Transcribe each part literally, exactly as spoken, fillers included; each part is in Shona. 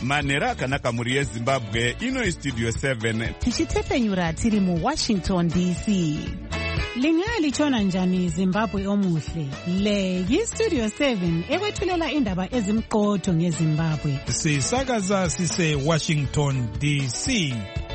manhero akanaka mhuri yezimbabwe. Ino Studio seven tichitepfenyura tiri muWashington D C. Lingalitshona njani Zimbabwe omuhle? Le yiStudio seven ekwethulela indaba ezimqotho ngeZimbabwe. Sisakaza sise Washington D C.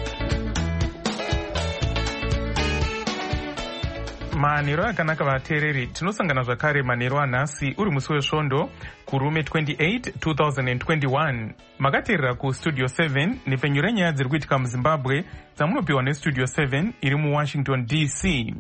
Manhero akanaka vateereri, tinosangana zvakare manhero anhasi uri musi wesvondo kurume twenty-eight two thousand twenty-one. Makateerera kuStudio seven nepfenyuro renyaya dziri kuitika muZimbabwe dzamunopiwa neStudio seven iri muWashington D C.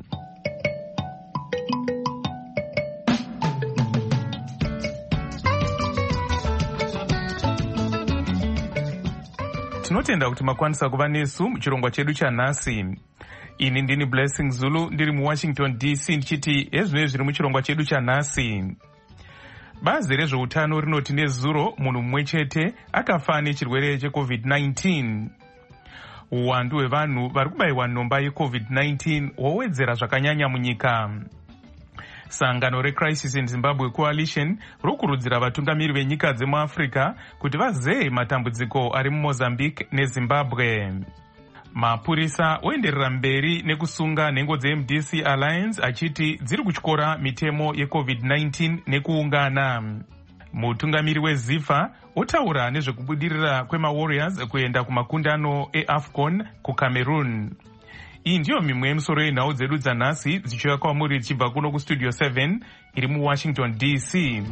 Tinotenda kuti makwanisa kuva nesu muchirongwa chedu chanhasi. Ini ndini Blessing Zulu ndiri muWashington D C ndichiti ezvino zviri muchirongwa chedu chanhasi. Bazi rezveutano rinoti nezuro munhu mumwe chete akafa nechirwere checovid nineteen. Uwandu hwevanhu vari kubayiwa nhomba yecovid nineteen hwowedzera zvakanyanya munyika. Sangano reCrisis in Zimbabwe Coalition rokurudzira vatungamiri venyika dzemuAfrica kuti vazeye matambudziko ari muMozambique neZimbabwe. Mapurisa oenderera mberi nekusunga nhengo dzeM D C Alliance achiti dziri kutyora mitemo yecovid nineteen nekuungana. Mutungamiri weZIFA otaura nezvekubudirira kwemaWarriors kuenda kumakundano eAFCON kuCameroon. Iyi ndiyo mimwe yemisoro yenhau dzedu dzanhasi dzichiuya kwamuri dzichibva kuno kuStudio seven iri muWashington D C.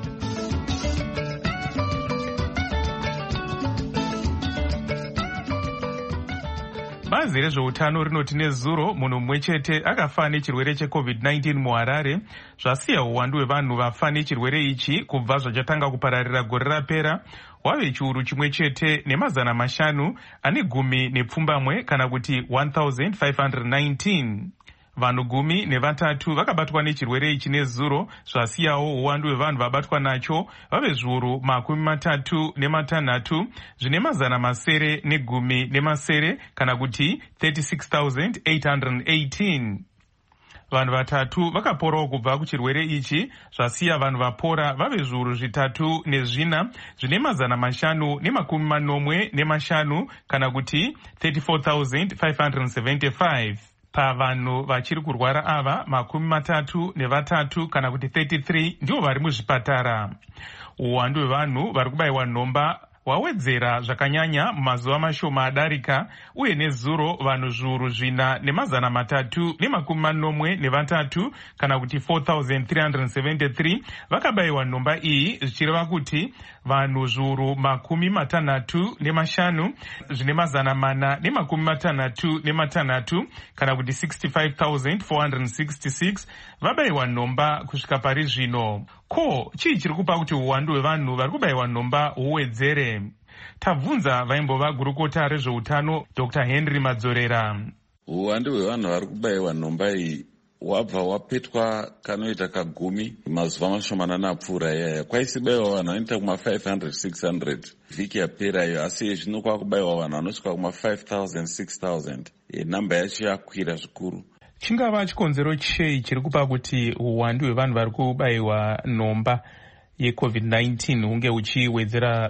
Bazi rezveutano rinoti nezuro munhu mumwe chete akafa nechirwere checovid nineteen muHarare, zvasiya uwandu hwevanhu vafa nechirwere ichi kubva zvachatanga kupararira gore rapera wave chiuru chimwe chete nemazana mashanu ane gumi nepfumbamwe kana kuti one thousand five hundred nineteen. Vanhu gumi nevatatu vakabatwa nechirwere ichi nezuro, zvasiyawo uwandu hwevanhu vabatwa nacho vave zviuru makumi matatu nematanhatu zvine mazana masere negumi nemasere kana kuti thirty-six thousand eight hundred eighteen. Vanhu vatatu vakaporawo kubva kuchirwere ichi, zvasiya vanhu vapora vave zviuru zvitatu nezvina zvine mazana mashanu nemakumi manomwe nemashanu kana kuti thirty-four thousand five hundred seventy-five. Pavanhu vachiri kurwara ava makumi matatu nevatatu kana kuti thirty-three ndivo vari muzvipatara. Uwandu hwevanhu vari kubayiwa nhomba hwawedzera zvakanyanya mumazuva mashoma adarika, uye nezuro vanhu zviuru zvina nemazana matatu nemakumi manomwe nevatatu kana kuti four thousand three hundred seventy-three vakabayiwa nhomba iyi, zvichireva kuti vanhu zviuru makumi matanhatu nemashanu zvine mazana mana nemakumi matanhatu nematanhatu kana kuti sixty-five thousand four hundred sixty-six vabayiwa nhomba kusvika pari zvino. Ko, chii chiri kupa kuti uwandu hwevanhu vari kubayiwa nhomba huwedzere? Tabvunza vaimbova gurukota rezveutano Doctor Henry Madzorera. Uwandu hwevanhu vari kubayiwa nhomba iyi wabva wapetwa kanoita kagumi mazuva mashomanana apfuura iyaya. Kwaisibayiwa vanhu vanoita kuma five hundred six hundred vhiki yapera iyo, asi zvino kwakubayiwa vanhu vanosvika kuma five thousand six thousand. E, namba yacho yakwira zvikuru. Chingava chikonzero chei chiri kupa kuti uwandu hwevanhu vari kubayiwa nhomba yecovid nineteen hunge huchiwedzera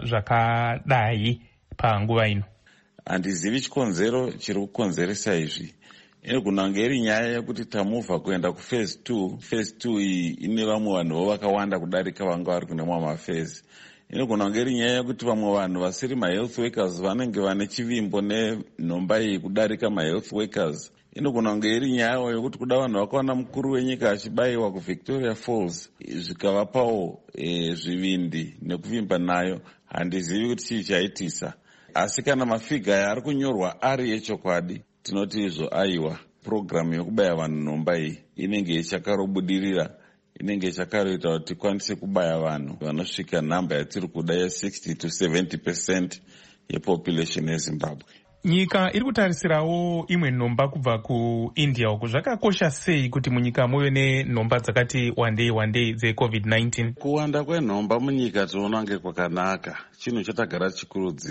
zvakadai panguva ino? Handizivi chikonzero chiri kukonzeresa izvi. Inogona kunge iri nyaya yekuti tamuvha kuenda kuphase two. Phase two iyi ine vamwe vanhu vakawanda kudarika vanga vari kune mamwe maphase. Inogona kunge iri nyaya yekuti vamwe vanhu vasiri mahealth workers vanenge vane chivimbo nenhomba iyi kudarika mahealth workers. Inogona kunge iri nyaya yokuti kuda vanhu vakaona mukuru wenyika achibayiwa kuVictoria Falls zvikavapawo e, zvivindi nekuvimba nayo. Handizivi kuti chii chaitisa, asi kana mafiga ari kunyorwa ari echokwadi tinoti izvo aiwa purogiramu yokubaya vanhu nhomba iyi inenge ichakarobudirira, inenge ichakaroita kuti tikwanise kubaya vanhu vanosvika nhamba yatiri kuda ya sixty to seventy percent yepopulation yeZimbabwe. Nyika iri kutarisirawo imwe nhomba kubva kuIndia uku. Zvakakosha sei kuti munyika muve nenhomba dzakati wandei wandei dzecovid nineteen? Kuwanda kwenhomba munyika tinoona nge kwakanaka, chinhu chatagara tichikurudzira.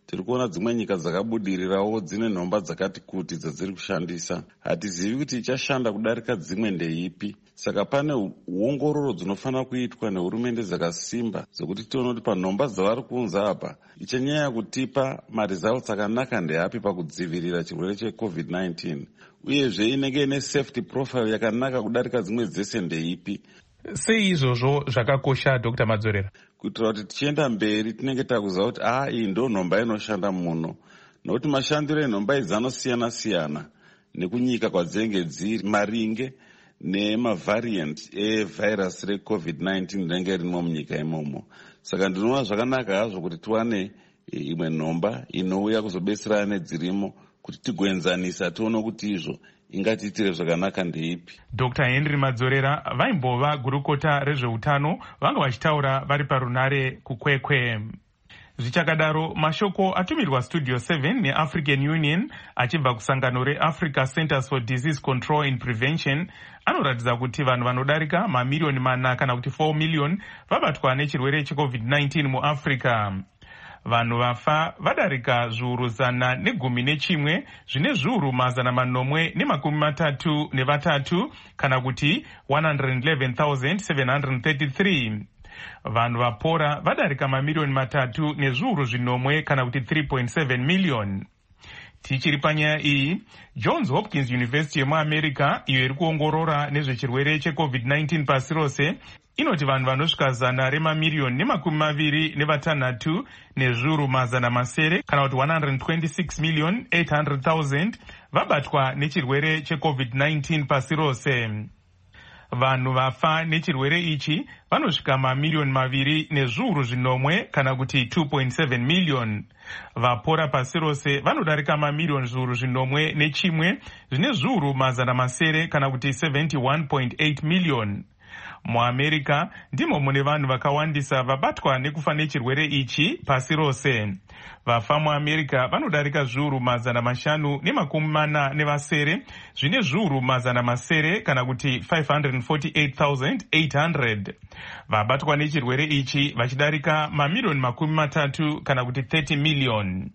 tiri kuona dzimwe nyika dzakabudirirawo dzine nhomba dzakati kuti dzadziri kushandisa. Hatizivi kuti ichashanda kudarika dzimwe ndeipi. Saka pane uongororo dzinofanira kuitwa nehurumende dzakasimba dzokuti tione kuti panhomba dzavari kuunza apa ichanyanya kutipa maresults akanaka ndeapi pakudzivirira chirwere checovid nineteen, uyezve inenge ine safety profile yakanaka kudarika dzimwe dzese ndeipi. Sei izvozvo zvakakosha Dr Madzorera? Kuitira kuti tichienda mberi tinenge takuziva kuti ah iyi ndo nhomba inoshanda muno, nokuti mashandiro enhomba idzi anosiyana siyana nekunyika kwadzinenge dziri maringe nemavariant evirus recovid nineteen rinenge ririmo munyika imomo. Saka ndinoona zvakanaka hazvo kuti tiwane imwe nhomba inouya kuzobetsera nedzirimo kuti tigoenzanisa tione kuti izvo ingatiitire zvakanaka ndeipi. Dr Henry Madzorera vaimbova gurukota rezveutano vanga vachitaura vari parunare kukwekwe. Zvichakadaro, mashoko atumirwa Studio seven neAfrican Union achibva kusangano reAfrica Centers for Disease Control and Prevention anoratidza kuti vanhu vanodarika mamiliyoni mana kana kuti four million vabatwa nechirwere checovid nineteen muAfrica. Vanhu vafa vadarika zviuru zana negumi nechimwe zvine zviuru mazana manomwe nemakumi matatu nevatatu kana kuti one hundred eleven thousand seven hundred thirty-three. Vanhu vapora vadarika mamiliyoni matatu nezviuru zvinomwe kana kuti three point seven million. Tichiri panyaya iyi, Johns Hopkins University yemuAmerica iyo iri kuongorora nezvechirwere checovid nineteen pasi rose inoti vanhu vanosvika zana remamiliyoni nemakumi maviri nevatanhatu nezviuru mazana masere kana kuti one hundred twenty-six million eight hundred thousand vabatwa nechirwere checovid nineteen pasi rose. Vanhu vafa nechirwere ichi vanosvika mamiliyoni maviri nezviuru zvinomwe kana kuti two point seven million. Vapora pasi rose vanodarika mamiliyoni zviuru zvinomwe nechimwe zvine zviuru mazana masere kana kuti seventy-one point eight million. MuAmerica ndimo mune vanhu vakawandisa vabatwa nekufa nechirwere ichi pasi rose. Vafa muAmerica vanodarika zviuru mazana mashanu nemakumi mana nevasere zvine zviuru mazana masere kana kuti five hundred forty-eight thousand eight hundred. Vabatwa nechirwere ichi vachidarika mamiliyoni makumi matatu kana kuti thirty million.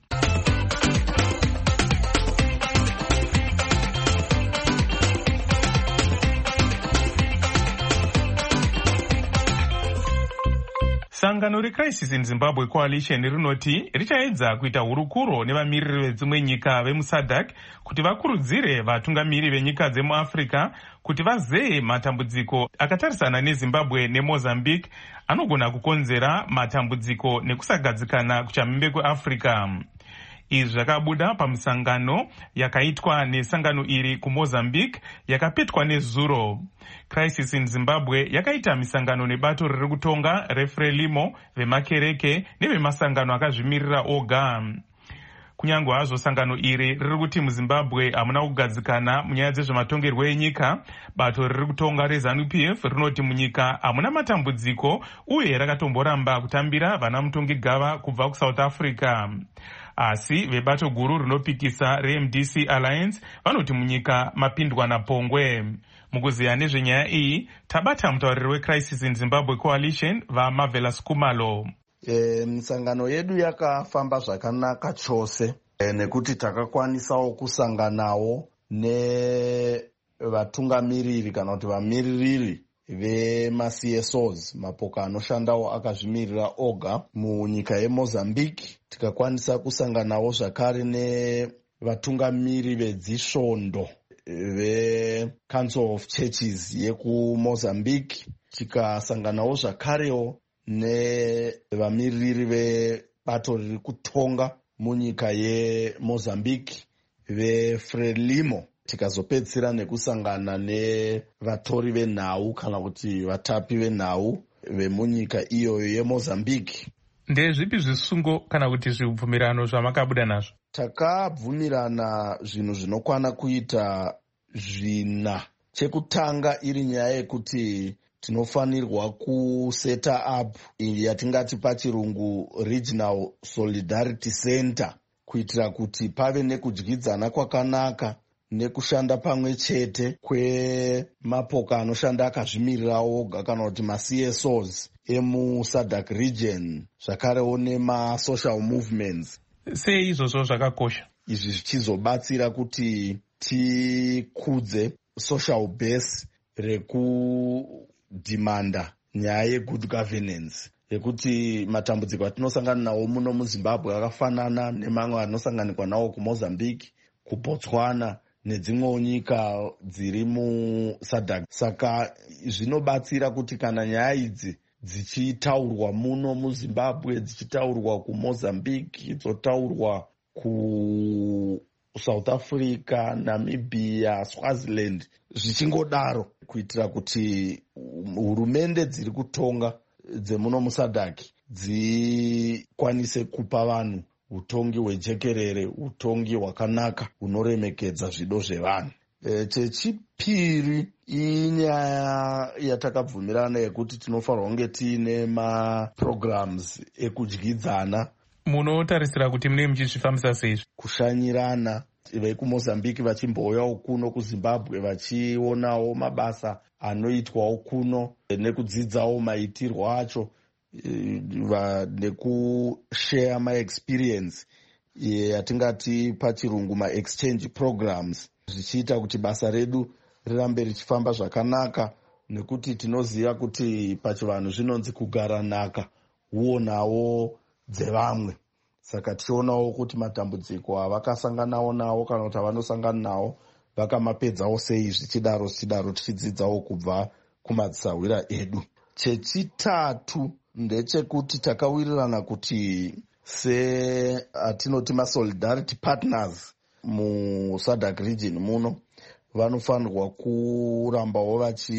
Sangano reCrisis in Zimbabwe Coalition rinoti richaedza kuita hurukuro nevamiriri vedzimwe nyika vemuSADC kuti vakurudzire vatungamiri venyika dzemuAfrica kuti vazeye matambudziko akatarisana neZimbabwe neMozambique anogona kukonzera matambudziko nekusagadzikana kuchamhembe kweAfrica. Izvi zvakabuda pamusangano yakaitwa nesangano iri kuMozambique yakapetwa nezuro. Crisis in Zimbabwe yakaita misangano nebato riri kutonga reFrelimo, vemakereke nevemasangano akazvimirira oga. Kunyange hazvo sangano iri riri kuti muZimbabwe hamuna kugadzikana munyaya dzezvematongerwo enyika, bato riri kutonga reZANU P F rinoti munyika hamuna matambudziko uye rakatomboramba kutambira vana mutongi gava kubva kuSouth Africa. Asi vebato guru rinopikisa reM D C Alliance vanoti munyika mapindwa napongwe. Mukuziya nezvenyaya iyi tabata mutauriri weCrisis in Zimbabwe Coalition vaMarvelous Kumalo. E, misangano yedu yakafamba zvakanaka chose e, nekuti takakwanisawo kusanganawo nevatungamiriri kana kuti vamiririri vema-C S Os, mapoka anoshandawo akazvimirira oga munyika yeMozambique. Tikakwanisa kusanganawo zvakare nevatungamiri vedzisvondo veCouncil of Churches yekuMozambique. Tikasanganawo zvakarewo nevamiriri vebato riri kutonga munyika yeMozambique veFrelimo. Tikazopedzera nekusangana nevatori venhau kana kuti vatapi venhau vemunyika iyoyo yeMozambique. Ndezvipi zvisungo kana kuti zvibvumirano zvamakabuda nazvo? Takabvumirana zvinhu zvinokwana kuita zvina. Chekutanga iri nyaya yekuti tinofanirwa kuseta up yatingati pachirungu Regional Solidarity Center kuitira kuti pave nekudyidzana kwakanaka nekushanda pamwe chete kwemapoka anoshanda akazvimirira oga kana kuti ma-C S Os emuSADC region, zvakarewo nema-social movements. sei izvozvo zvakakosha? Izvi zvichizobatsira kuti tikudze social base rekudhimanda nyaya yegood governance, yekuti matambudziko atinosangana nawo muno muzimbabwe akafanana nemamwe anosanganikwa nawo kumozambique, kubotswana nedzimwewo nyika dziri musadhak. Saka zvinobatsira kuti kana nyaya idzi dzichitaurwa muno muzimbabwe, dzichitaurwa kumozambique, dzotaurwa kusouth africa, namibia, swaziland, zvichingodaro, kuitira kuti hurumende dziri kutonga dzemuno musadhaki dzikwanise kupa vanhu utongi hwejekerere, utongi hwakanaka hunoremekedza zvido zvevanhu. E, chechipiri inyaya yatakabvumirana yekuti tinofanirwa kunge tiine maprograms ekudyidzana. Munotarisira kuti mune muchizvifambisa seizvi? Kushanyirana, vekumozambique vachimbouyawo kuno kuzimbabwe vachionawo mabasa anoitwawo kuno nekudzidzawo maitirwo acho, nekushare maexperience yatingati pachirungu maexchange programs, zvichiita kuti basa redu rirambe richifamba zvakanaka, nekuti tinoziva kuti pachivanhu zvinonzi kugara nhaka uonawo dzevamwe. Saka tichionawo kuti matambudziko avakasanganawo nawo kana kuti avanosangana nawo vakamapedzawo sei, zvichidaro zvichidaro tichidzidzawo kubva kumadzisawira edu. Chechitatu ndechekuti takawirirana kuti seatinoti masolidarity partners musadhak region muno vanofanirwa kurambawo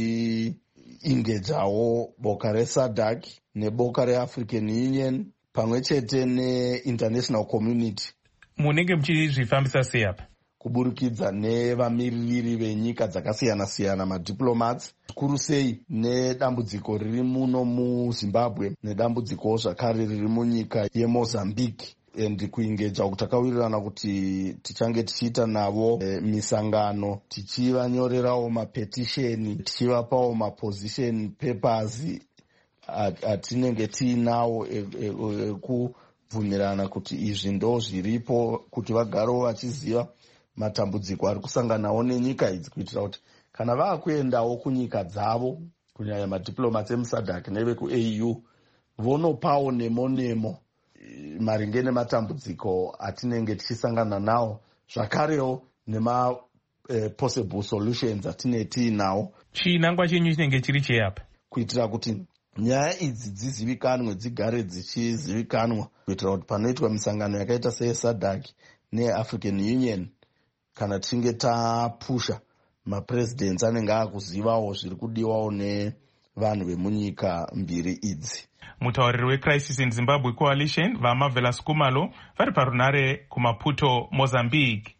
vachiingejawo boka resadhak neboka reafrican union pamwe chete neinternational community. Munenge muchizvifambisa sei apa? Kuburikidza nevamiririri venyika dzakasiyana-siyana, madiplomats, zvikuru sei nedambudziko riri muno muzimbabwe nedambudziko zvakare riri munyika yemozambique, and kuingeja kutakawirirana kuti tichange tichiita navo e, misangano, tichivanyorerawo mapetisheni, tichivapawo maposition papers atinenge tiinawo ekubvumirana kuti izvi ndo zviripo, kuti vagarewo vachiziva matambudziko ari kusanganawo nenyika idzi, kuitira kuti kana vaakuendawo kunyika dzavo, kunyanya madiplomats emusadhak nevekuA U, vonopawo nemo nemo maringe nematambudziko atinenge tichisangana nawo, zvakarewo nema eh, possible solutions atinenge tiinawo. Chinangwa chenyu chinenge chiri cheyapa? Kuitira kuti nyaya idzi dzizivikanwe, dzigare dzichizivikanwa, kuitira kuti panoitwa misangano yakaita seyesadhak neafrican union, kana tichinge tapusha, mapresidents anenge akuzivawo zviri kudiwawo nevanhu vemunyika mbiri idzi. Mutauriri weCrisis in Zimbabwe Coalition vaMarvelous Kumalo vari parunare kuMaputo, Mozambique.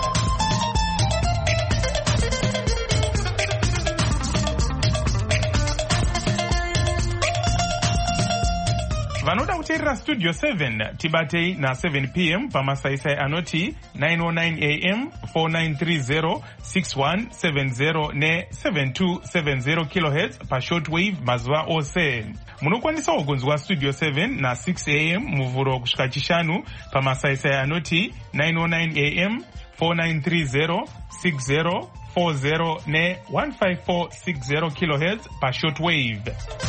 Vanoda kuteerera Studio seven tibatei na seven p m pamasaisai anoti nine oh nine a m four nine three zero six one seven zero ne seven two seven zero kilohertz pashortwave mazuva ose. Munokwanisa kugonzwa Studio seven na six a m muvhuro kusvika chishanu pamasaisai anoti nine oh nine a m four nine three zero six zero four zero ne one five four six zero kilohertz pashortwave.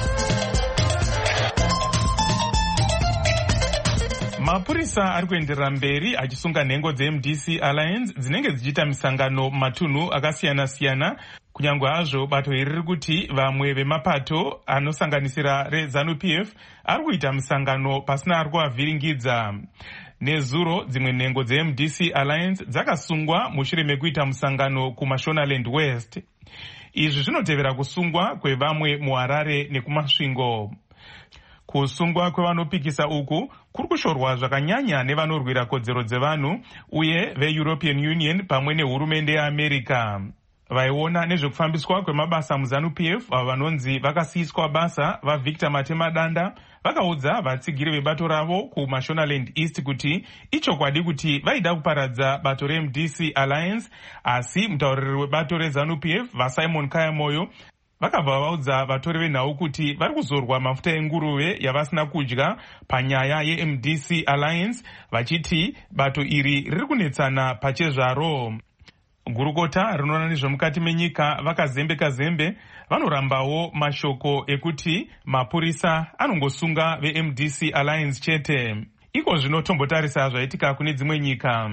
Mapurisa ari kuenderera mberi achisunga nhengo dzeM D C Alliance dzinenge dzichiita misangano mumatunhu akasiyana-siyana, kunyange hazvo bato iri riri kuti vamwe vemapato anosanganisira reZANU P F ari kuita misangano pasina ari kuvavhiringidza. Nezuro dzimwe nhengo dzeM D C Alliance dzakasungwa mushure mekuita musangano kuMashonaland West. Izvi zvinotevera kusungwa kwevamwe muHarare nekumasvingo. Kusungwa kwevanopikisa uku kuri kushorwa zvakanyanya nevanorwira kodzero dzevanhu uye veEuropean Union pamwe nehurumende yeAmerica. Vaiona nezvekufambiswa kwemabasa muZANU P F avo vanonzi vakasiyiswa basa vaVictor Matemadanda vakaudza vatsigiri vebato ravo kuMashonaland East kuti ichokwadi kuti vaida kuparadza bato reM D C Alliance, asi mutauriri webato reZANU P F vaSimon Kayamoyo vakabva vaudza vatori venhau kuti vari kuzorwa mafuta enguruve yavasina kudya panyaya yeM D C Alliance, vachiti bato iri riri kunetsana pachezvaro. Gurukota rinoona nezvemukati menyika vakazembeka zembe vanorambawo mashoko ekuti mapurisa anongosunga veM D C Alliance chete. Iko zvino tombotarisa zvaitika kune dzimwe nyika.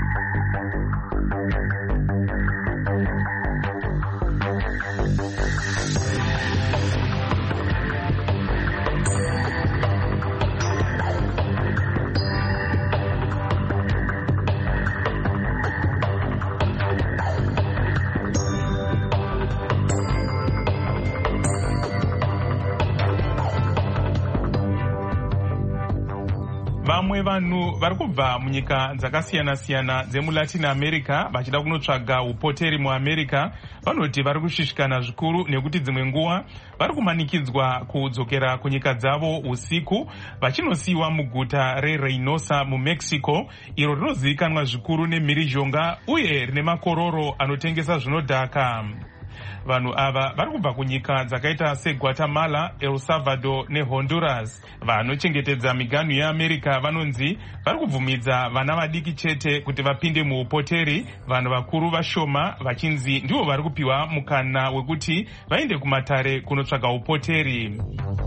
Vamwe vanhu vari kubva munyika dzakasiyana-siyana dzemulatin America vachida kunotsvaga upoteri muAmerica vanoti vari kushisvikana zvikuru nekuti dzimwe nguva vari kumanikidzwa kudzokera kunyika dzavo usiku vachinosiyiwa muguta reReynosa muMexico, iro rinozivikanwa zvikuru nemhirizhonga uye rine makororo anotengesa zvinodhaka. Vanhu ava vari kubva kunyika dzakaita seGuatemala, El Salvador neHonduras. Vanochengetedza miganhu yeAmerica vanonzi vari kubvumidza vana vadiki chete kuti vapinde muupoteri, vanhu vakuru vashoma vachinzi ndivo vari kupiwa mukana wekuti vaende kumatare kunotsvaga upoteri.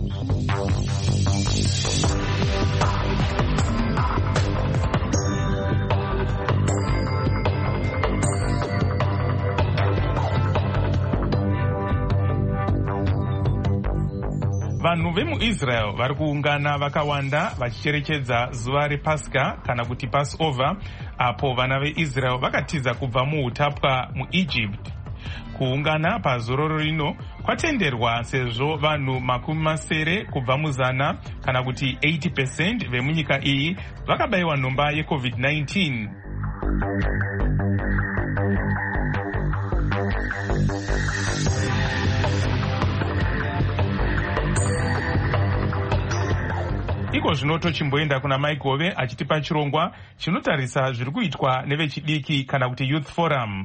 Vanhu vemuIsrael vari kuungana vakawanda vachicherechedza zuva rePascha kana kuti Passover, apo vana veIsrael vakatiza kubva muutapwa muEgypt. Kuungana pazororo rino kwatenderwa sezvo vanhu makumi masere kubva muzana kana kuti eighty percent vemunyika iyi vakabayiwa nhomba yeCovid nineteen. Iko zvino tochimboenda kuna Maikove achitipa chirongwa chinotarisa zviri kuitwa nevechidiki kana kuti Youth Forum.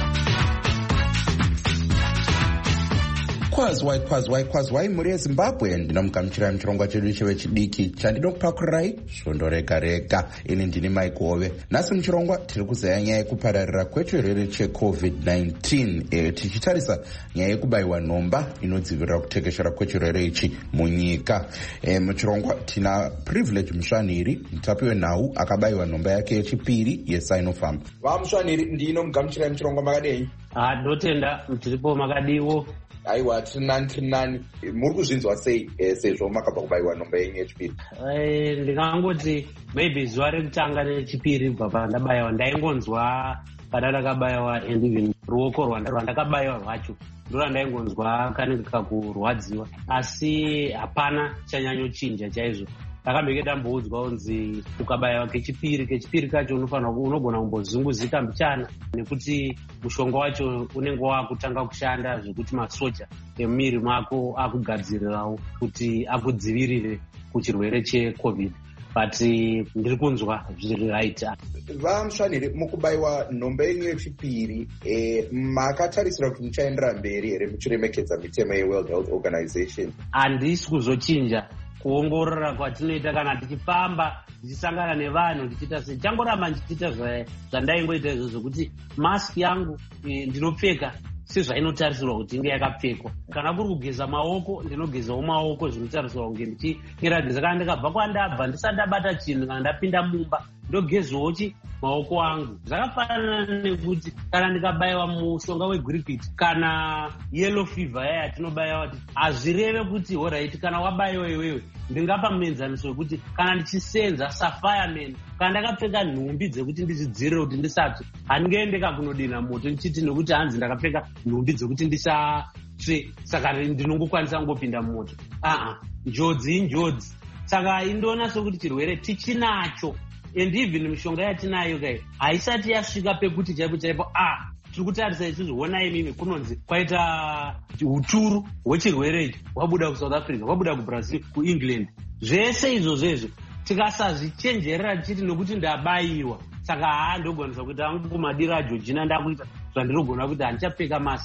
Kwazwai kwazwai kwazwai muri yeZimbabwe, ndinomugamuchirai muchirongwa chedu chevechidiki chandinokupakurirai svondo rega rega. Ini ndini Maikove. Nhasi muchirongwa tiri kuzaya nyaya yekupararira kwechirwere cheCovid nineteen, e, tichitarisa nyaya yekubayiwa nhomba inodzivirira kutekeshera kwechirwere ichi munyika. E, muchirongwa tina privilege musvanhiri mutapi wenhau akabayiwa nhomba yake yechipiri yeSinopharm. Vamusvanhiri, ndinomugamuchirai muchirongwa makadei? Ah, ndotenda tiripo makadiwo. Aiwa, tiri nani tiri nani. Muri kuzvinzwa sei eh, sezvo makabva kubayiwa nhomba yenyu yechipiri? Eh, ndingangoti maybe zuva rekutanga nechipiri bva ndabayiwa ndaingonzwa kana ndakabayiwa and even ruoko rwandakabayiwa rwacho ndorandaingonzwa kanenge kakurwadziwa, asi hapana chanyanyochinja chaizvo. Ndakambenge ndamboudzwa unzi ukabayiwa kechipiri kechipiri kacho unofanira unogona kumbozunguzika mbichana nekuti mushonga wacho unenge wakutanga kushanda zvekuti masoja emumiri mako akugadzirirawo kuti akudzivirire kuchirwere cheCovid. But ndiri kunzwa zviri right. Vamusvanhiri, mukubayiwa nhomba yenyu yechipiri eh, makatarisira kuti muchaendera mberi here muchiremekedza mitemo yeWorld Health Organization? Handisi kuzochinja kuongorora kwatinoita kana tichifamba ndichisangana nevanhu ndichiita se changoramba ndichiita zvandaingoita izvo zvokuti maski yangu e, ndinopfeka sezvainotarisirwa kuti inge yakapfekwa. Kana kuri kugeza maoko ndinogezawo maoko zvinotarisirwa kunge ndichiratidza kana ndikabva kwandabva ndisati ndabata chinhu kana ndapinda mumba ndogezawo chi maoko angu. Zvakafanana nekuti kana ndikabayiwa mushonga wegwirikwiti kana yellow fever yaya yatinobayiwa, hazvireve kuti alright kana wabayiwa iwewe ndingapa muenzaniso wekuti kana ndichisenza safireman kana ndakapfeka nhumbi dzekuti ndizvidzivirire kuti ndisatsve handingaendeka kunodina moto ndichiti nekuti hanzi ndakapfeka nhumbi dzekuti ndisatsve saka ndinongokwanisa ngopinda mumoto. Aa, njodzi injodzi. Saka indoona sokuti chirwere tichinacho, and even mishonga yatinayo kai haisati yasvika pekuti chaipo chaipo ah tiri kutarisa isusu honai mimi kunonzi kwaita uturu hwechirwere ichi wabuda kuSouth Africa, wabuda kuBrazil, kuEngland. Zvese izvozvezvo tikasazvichenjerera tichiti nokuti ndabayiwa saka haa ndogonisa kuti angu kumadiro aJoji ndakuita zvandinogona kuti handichapfeka maski.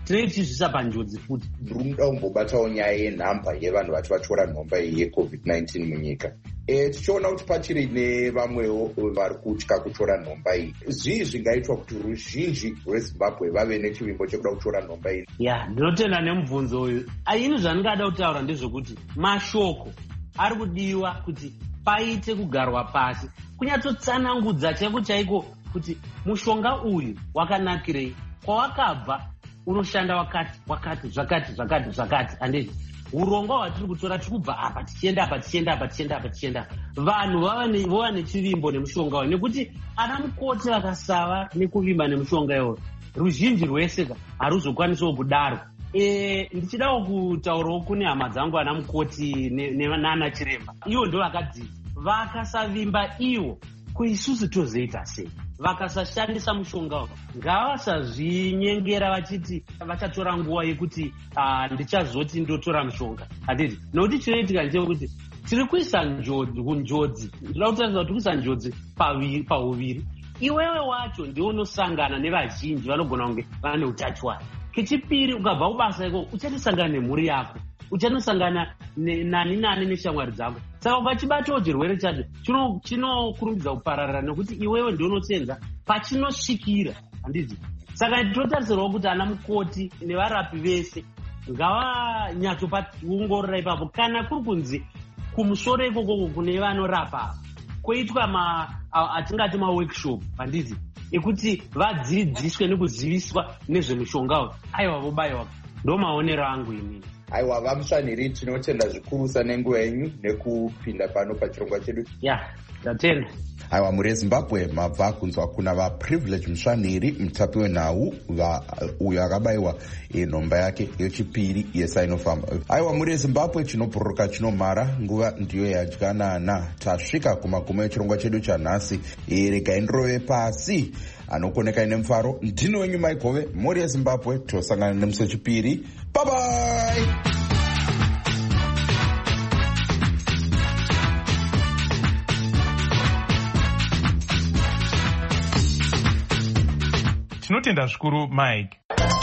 tinenge tichizvisa panjodzi futi. Ndinoda kumbobatawo nyaya yenhamba yevanhu vati vatora nhomba iyi yecovid nineteen munyika. E, tichiona kuti pachiri nevamwewo vari kutya kutora nhomba iyi. Zvii zvingaitwa kuti ruzhinji rwezimbabwe vave nechivimbo chekuda kutora nhomba iyi? Ya, ndinotenda nemubvunzo uyu. Ini zvandingada kutaura ndezvokuti mashoko ari kudiwa kuti paite kugarwa pasi, kunyatsotsanangudza chaiko chaiko kuti mushonga uyu wakanakirei, kwawakabva unoshanda wakati wakati zvakati zvakati zvakati. Andizvo urongwa hwatiri kutora tiri kubva apa tichienda apa tichienda apa tichienda apa tichienda. Vanhu vova nechivimbo nemushonga uyu nekuti ana mukoti vakasava nekuvimba nemushonga iwoyo, ruzhinji rwese haruzokwanisawo kudaro. E, ndichidawo kutaurawo kune hama dzangu ana mukoti nana chiremba, ivo ndo vakadzidza. Vakasavimba ivo kuisusu tozoita sei? Vakasashandisa mushonga uyu ngavasazvinyengera vachiti vachatora nguva yekuti uh, ndichazoti ndotora mushonga. Hatiti nokuti chinoitika ndechekuti tiri kuisa njodzi, ndinoda kutaridza kuti kuisa njodzi pauviri. Iwewe wacho ndiwo unosangana nevazhinji vanogona kunge vane utachiwana. Kechipiri ukabva kubasa iko uchatisangana nemhuri yako, uchanosangana nani nani neshamwari dzako. Saka ukachibatawo chirwere chacho chinokurumbidza kupararira nekuti iwewe ndio unosenza pachinosvikira. Handizvi? Saka tinotarisirwa kuti ana mukoti nevarapi vese ngavanyatsopaongorora ipapo, kana kuri kunzi kumusoro ikoko kune vanorapa kwoitwa atingati maworkshop. Handizvi? Ekuti vadzidziswe nekuziviswa nezvemushonga uyu, aiwa vobayiwa. Ndo maonero angu imini. Aiwa, vamusvanhiri, tinotenda zvikurusa nenguva yenyu nekupinda pano pachirongwa chedu. Ya, ndatenda. Aiwa, muri Zimbabwe mabva kunzwa kuna vaprivilege musvanhiri mutapi wenhau uyo akabayiwa nhomba yake yechipiri yeSinopharm. Aiwa, muri Zimbabwe chinobhururuka chinomhara, nguva ndiyo yadyanana. Tasvika kumagumo echirongwa chedu chanhasi. Regai ndirove pasi anokoneka nemufaro. Ndino wenyu Mike Hove, mhuri yeZimbabwe. Tosangana nemusi wechipiri. Bye bye. Tinotenda zvikuru Mike.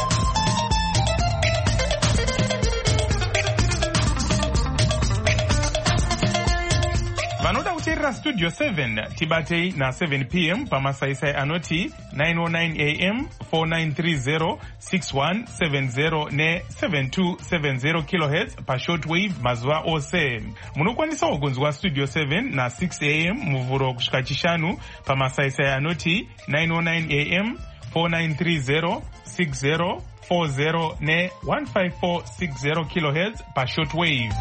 Vanoda kuteerera Studio seven tibatei na seven p m pamasaisai anoti nine oh nine a m four nine three zero six one seven zero ne seven two seven zero kilohertz pashortwave mazuva ose. Munokwanisawo kunzwa Studio seven na six a m muvhuro kusvika chishanu pamasaisai anoti nine oh nine a m four nine three zero six zero four zero ne one five four six zero kilohertz pashortwave.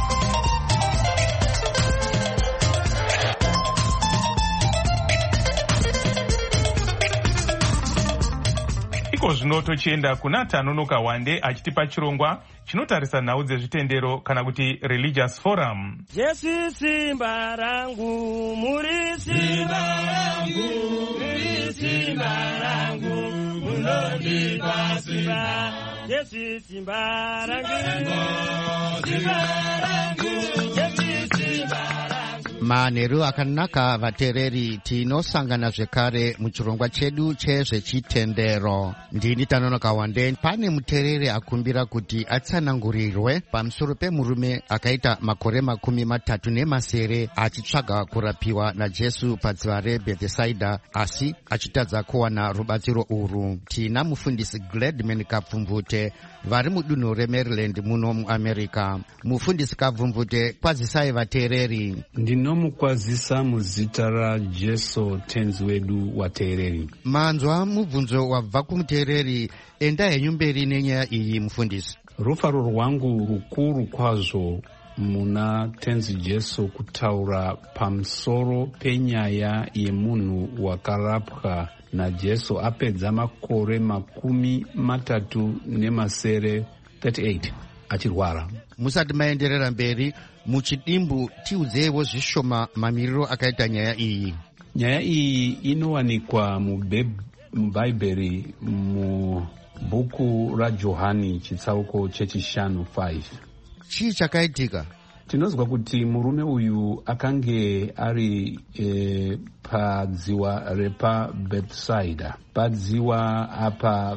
Iko zvino tochienda kuna Tanonoka Wande achitipa chirongwa chinotarisa nhau dzezvitendero kana kuti religious forum. Jesu simba rangu, muri simba rangu, muri simba rangu, munondipa simba. Jesu simba rangu, simba rangu, Jesu simba rangu. Manheru akanaka vateereri, tinosangana zvekare muchirongwa chedu chezvechitendero. Ndini Tanonoka Wande. Pane muteereri akumbira kuti atsanangurirwe pamusoro pemurume akaita makore makumi matatu nemasere achitsvaga kurapiwa naJesu padziva reBethsaida asi achitadza kuwana rubatsiro urwu. Tina mufundisi Gladman Kapfumvute vari mudunhu reMaryland muno muAmerica. Mufundisi Kapfumvute, kwazisai vateereri. Ndinomukwazisa muzita raJesu tenzi wedu wateereri. Manzwa mubvunzo wabva kumuteereri, enda henyu mberi nenyaya iyi mufundisi. Rufaro rwangu rukuru kwazvo muna tenzi Jesu kutaura pamusoro penyaya yemunhu wakarapwa naJesu apedza makore makumi matatu nemasere thirty-eight achirwara. Musati maenderera mberi muchidimbu, tiudzewo zvishoma mamiriro akaita nyaya iyi. Nyaya iyi inowanikwa mubhaibheri mubhuku raJohani chitsauko chechishanu five. Chii chakaitika? Tinozwa kuti murume uyu akange ari e, padziwa repa Bethsaida. Padziwa apa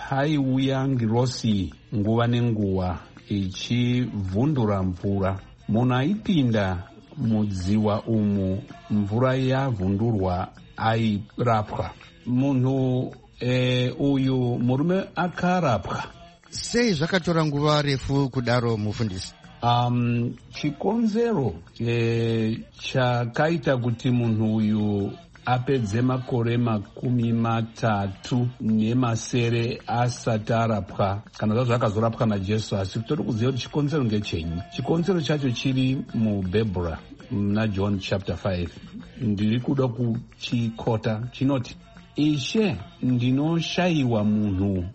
haiuya ngirosi nguva nenguva ichivhundura mvura. Munhu aipinda mudziwa umu mvura yavhundurwa airapwa. Munhu e, uyu murume akarapwa. Sei zvakatora nguva refu kudaro mufundisi? Um, chikonzero e, chakaita kuti munhu uyu apedze makore makumi matatu nemasere asati arapwa kana zvazvo akazorapwa naJesu. Asi tori kuziva kuti chikonzero ngechenyi. Chikonzero chacho chiri mubhebhura muna John chapter five. Ndiri kuda kuchikota chinoti, Ishe, ndinoshayiwa munhu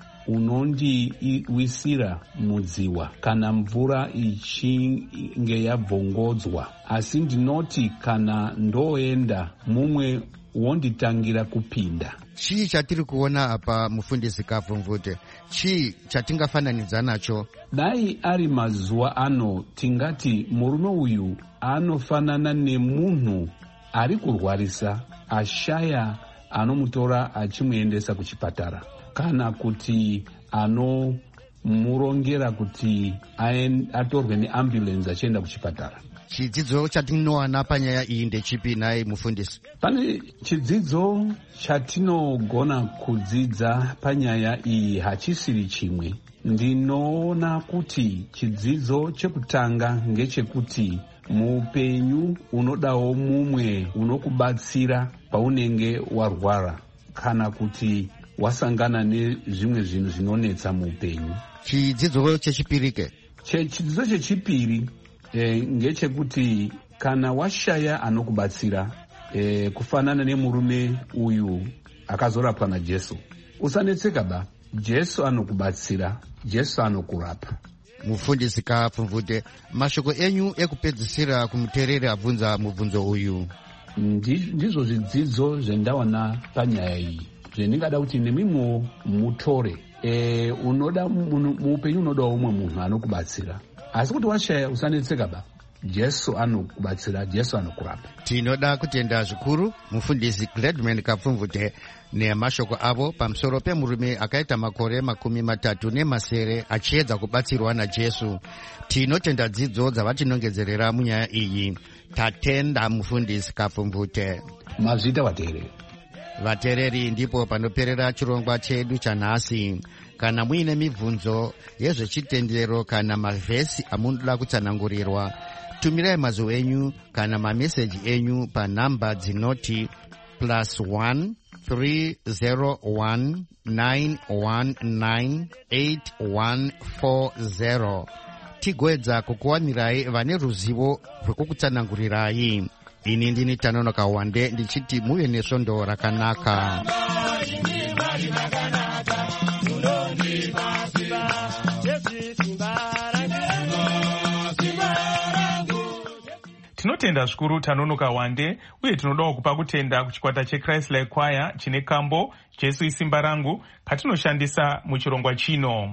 unondiwisira mudziwa kana mvura ichinge yabvongodzwa. Asi ndinoti kana ndoenda mumwe wonditangira kupinda. Chii chatiri kuona apa mufundisi Kapfumvute? Chii chatingafananidza nacho? Dai ari mazuva ano tingati murume uyu anofanana nemunhu ari kurwarisa ashaya anomutora achimuendesa kuchipatara, kana kuti anomurongera kuti atorwe neambulenzi achienda kuchipatara. Chidzidzo chatinowana panyaya iyi ndechipi naye mufundisi? Pane chidzidzo chatinogona kudzidza panyaya iyi hachisiri chimwe. Ndinoona kuti chidzidzo chekutanga ngechekuti muupenyu unodawo mumwe unokubatsira paunenge warwara kana kuti wasangana nezvimwe zvinhu zvinonetsa muupenyu. Chidzidzo chechipiri ke? Chidzidzo chechipiri e, ngechekuti kana washaya anokubatsira e, kufanana nemurume uyu akazorapwa naJesu, usanetseka ba. Jesu anokubatsira, Jesu anokurapa. Mufundisi Kapfumvute, mashoko enyu ekupedzisira kumuteereri abvunza mubvunzo uyu. Ndizvo zvidzidzo zvendawana panyaya iyi zvendingada kuti nemimwe mutore. E, unoda muupenyu unoda umwe munhu anokubatsira, asi kuti washaya usanetseka ba. Jesu anokubatsira, Jesu anokurapa. Tinoda kutenda zvikuru mufundisi Gladman Kapfumvute nemashoko avo pamusoro pemurume akaita makore makumi matatu nemasere achiedza kubatsirwa naJesu. Tinotenda dzidzo dzavatinongedzerera munyaya iyi. Tatenda mufundisi Kapfumvute. Mazvita vateereri. Vateereri, ndipo panoperera chirongwa chedu chanhasi. Kana muine mibvunzo yezvechitendero kana mavhesi amunoda kutsanangurirwa, tumirai mazwi enyu kana mameseji enyu panhamba dzinoti plus one three zero one nine one nine eight one four zero. Tigoedza kukuwanirai vane ruzivo rwekukutsanangurirai. Ini ndini Tanonoka Wande ndichiti muve nesvondo rakanaka. Tinotenda zvikuru Tanonoka Wande, uye tinodawo kupa kutenda kuchikwata cheChrist Like Choir chine kambo Jesu isimba rangu katinoshandisa muchirongwa chino.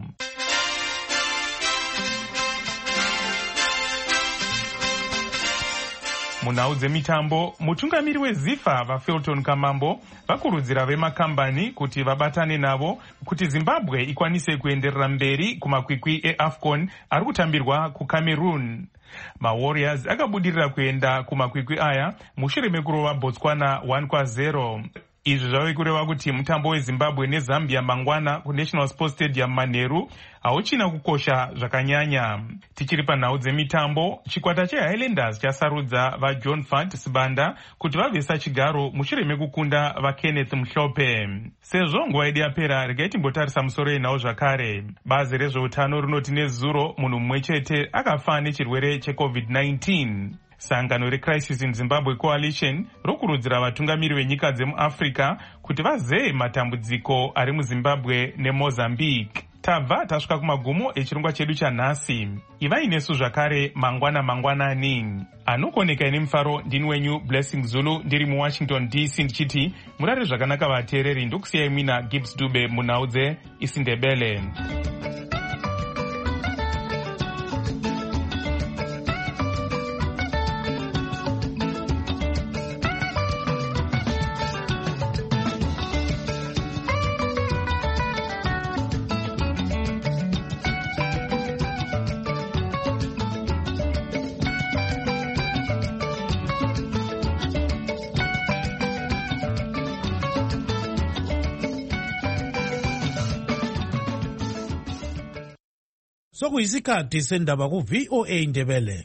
Munhau dzemitambo, mutungamiri weZIFA vaFelton Kamambo vakurudzira vemakambani kuti vabatane navo kuti Zimbabwe ikwanise kuenderera mberi kumakwikwi eAFCON ari kutambirwa kuCameroon. MaWarriors akabudirira kuenda kumakwikwi aya mushure mekurova Botswana one kwa zero. Izvi zvave kureva kuti mutambo weZimbabwe neZambia mangwana kuNational Sports Stadium Manheru hauchina kukosha zvakanyanya. Tichiri panhau dzemitambo, chikwata cheHighlanders chasarudza vaJohn Fant Sibanda kuti vavesa chigaro mushure mekukunda vaKenneth Mhlope. Sezvo nguva yedu yapera, regai timbotarisa musoro yenhau zvakare. Bazi rezveutano rinoti nezuro munhu mumwe chete akafa nechirwere cheCovid nineteen. Sangano reCrisis in Zimbabwe Coalition rokurudzira vatungamiri venyika dzemuAfrica kuti vazeye matambudziko ari muZimbabwe neMozambique. Tabva tasvika kumagumo echirongwa chedu chanhasi. Ivai nesu zvakare mangwana mangwanani. Anokoneka ine mufaro ndini wenyu Blessing Zulu ndiri muWashington D C ndichiti murare zvakanaka vateereri, ndokusiyai mina Gibbs Dube munhau dzeIsindebele. sokuyisikhathi sendaba ku-V O A Ndebele.